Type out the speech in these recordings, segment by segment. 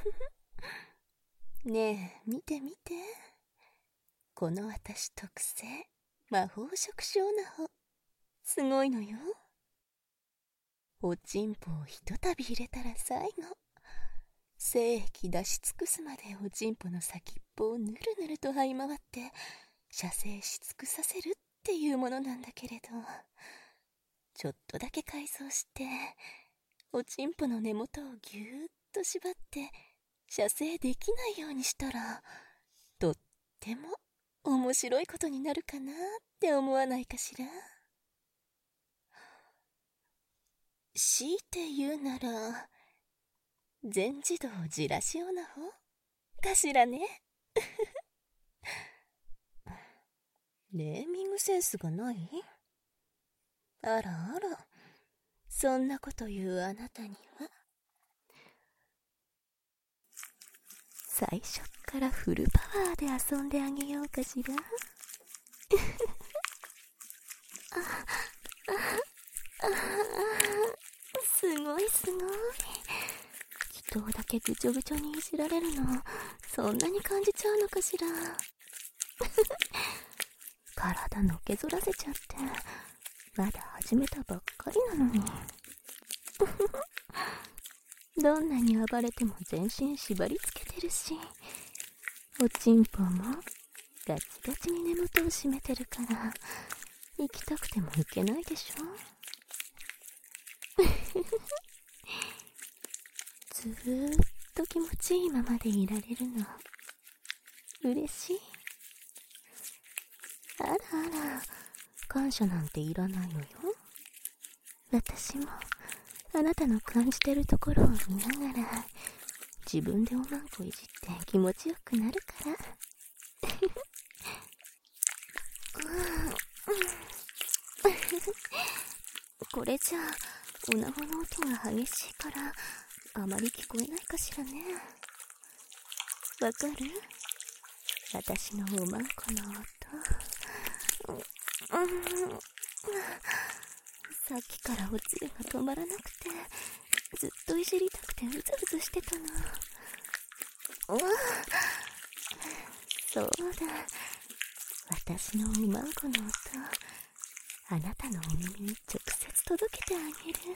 ねえ、見て見て。この私特製魔法食小ナホ、すごいのよ。おちんぽをひとたび入れたら最後、精液出し尽くすまでおちんぽの先っぽをぬるぬると這い回って射精し尽くさせるっていうものなんだけれど、ちょっとだけ改造しておちんぽの根元をぎゅーっと縛って射精できないようにしたら、とっても面白いことになるかなって思わないかしら。強いて言うなら全自動じらしオナホかしらね。ネーミングセンスがない？あらあら、そんなこと言うあなたには最初っからフルパワーで遊んであげようかしら。すごいすごい。祈祷だけぐちょぐちょにいじられるの、そんなに感じちゃうのかしら。体のけぞらせちゃって、まだ始めたばっかりなのに。どんなに暴れても全身縛り付けてるし、おちんぽもガチガチに根元を締めてるから、行きたくても行けないでしょ。ずーっと気持ちいいままでいられるの嬉しい。あらあら、感謝なんていらないのよ。私もあなたの感じてるところを見ながら自分でおまんこいじって気持ちよくなるから。これじゃあおなごの音が激しいからあまり聞こえないかしらね。わかる？私のおまんこの音。さっきからおつゆが止まらなくて、ずっといじりたくてうずうずしてたの。そうだ、私のおまんこの音、あなたのお耳に直接届けてあげる。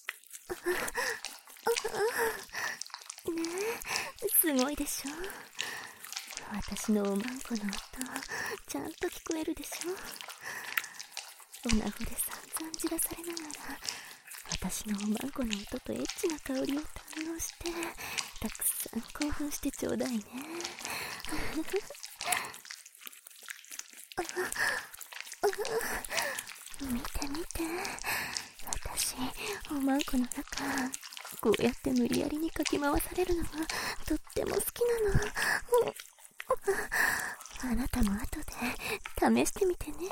ねえ、すごいでしょ。私のおまんこの音、ちゃんと聞こえるでしょ。おなごで散々じらされながら、私のおまんこの音とエッチな香りを堪能して、たくさん興奮してちょうだいね。見て見て、私、おまんこの中、こうやって無理やりにかき回されるのがとっても好きなの。あなたも後で試してみてね。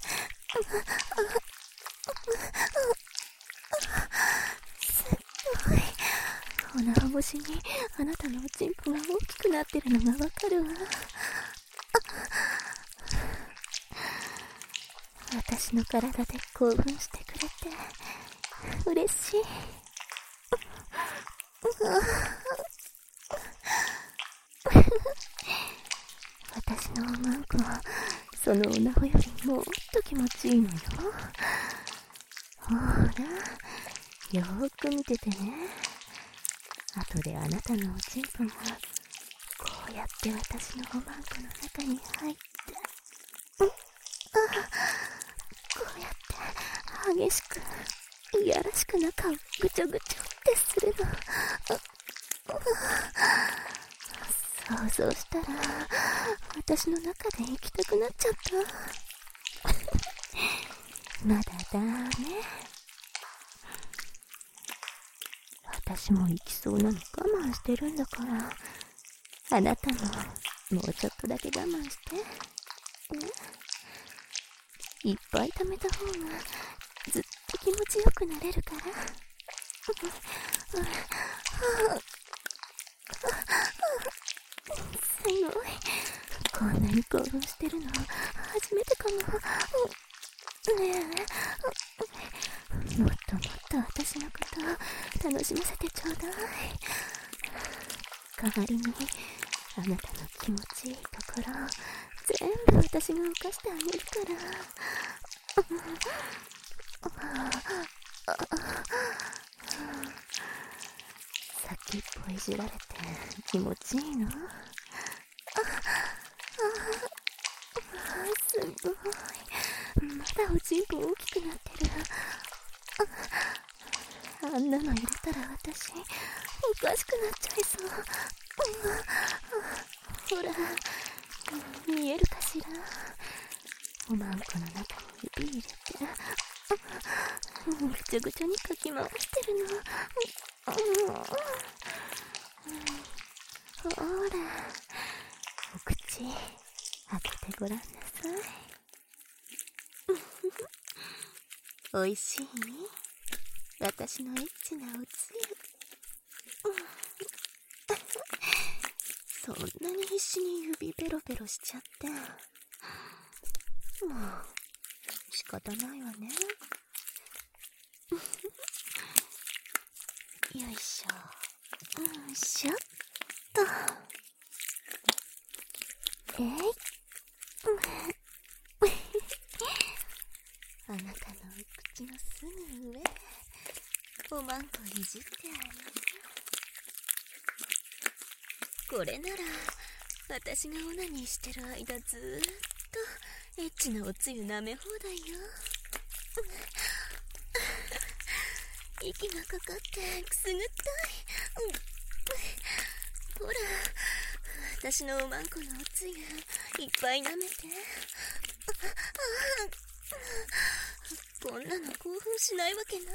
すごい。おなら越しにあなたのおちんぽが大きくなってるのがわかるわ。私の体で興奮してくれて嬉しい。私のおまんこはそのおなほよりもっと気持ちいいのよ。ほら、よーく見ててね。後であなたのおちんぽがこうやって私のおまんこの中に入って、こうやって激しくいやらしく中をぐちょぐちょってするの。想像したら私の中で行きたくなっちゃった。まだダメ。私も行きそうなの我慢してるんだから、あなたももうちょっとだけ我慢してね。いっぱい溜めた方がずっと気持ちよくなれるから。すごい。こんなに興奮してるの初めてかも。ねえ、もっともっと私のことを楽しませてちょうだい。 代わりにあなたの気持ちいいところ全部私が犯してあげるから先っぽいじられて気持ちいいの？すごい。まだおちんぽ大きくなってる。あんなの入れたら私おかしくなっちゃいそう。ほら、見えるかしら？おまんこの中に指入れてぐちゃぐちゃにかき回してるの。ほら、お口開けてごらんなさい。おいしい？私のエッチなおつゆ。そんなに必死に指ペロペロしちゃって。もう仕方ないわね。よいしょ。よいしょっと。あなたのお口のすぐ上、おまんこいじってあげる。これなら私がオナニーしてる間ずーっとエッチなおつゆ舐め放題よ。息がかかってくすぐったい。ほら、私のおまんこのおつゆいっぱい舐めて。こんなの興奮しないわけない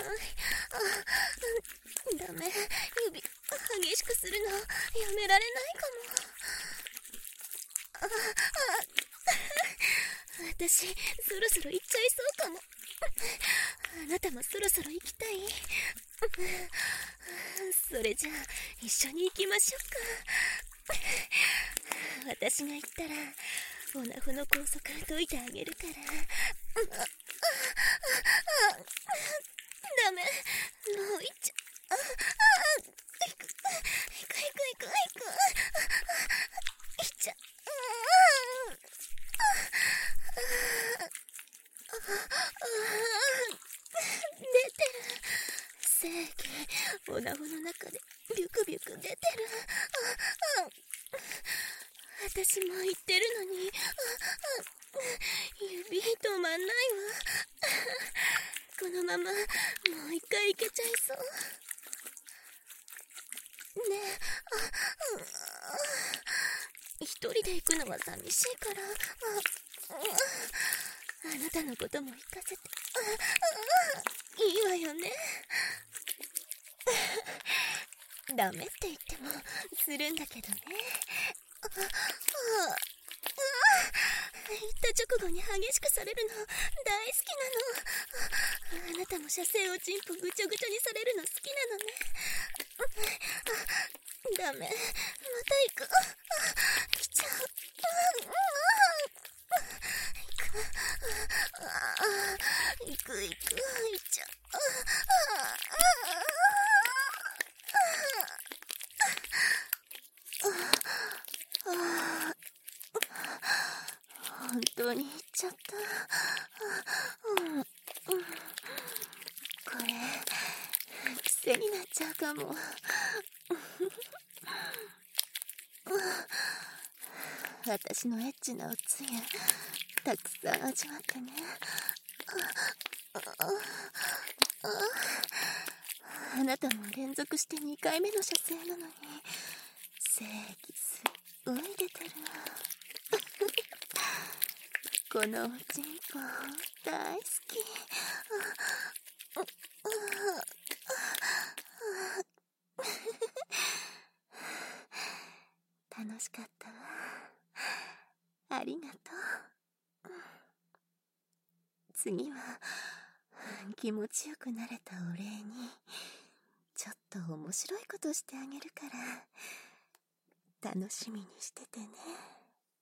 じゃない。ダメ、指激しくするのやめられないかも。私そろそろ行っちゃいそうかも。あなたもそろそろ行きたい？それじゃあ一緒に行きましょうか。私が行ったらオナホの拘束解いてあげるから。ダメ、もう行っちゃ行く行っちゃ出てる。正義、オナホの中でビュクビュク出てる。私も言ってるのに指止まんないわ。このままもう一回いけちゃいそうね。一人で行くのは寂しいからあなたのことも行かせていいわよね。ダメって言ってもするんだけどね。行った直後に激しくされるの大好きなの。あなたも射精おちんぽぐちょぐちょにされるの好きなのね。ダメ、また行く。来ちゃう。行く行っちゃう。本当に行っちゃった。これ癖になっちゃうかも。私のエッチなおつゆたくさん味わってね。あなたも連続して2回目の射精なのに精液すっごい出てる。このおちんぽ大好き。楽しかったわ。ありがとう。次は気持ちよくなれたお礼にちょっと面白いことしてあげるから楽しみにしててね。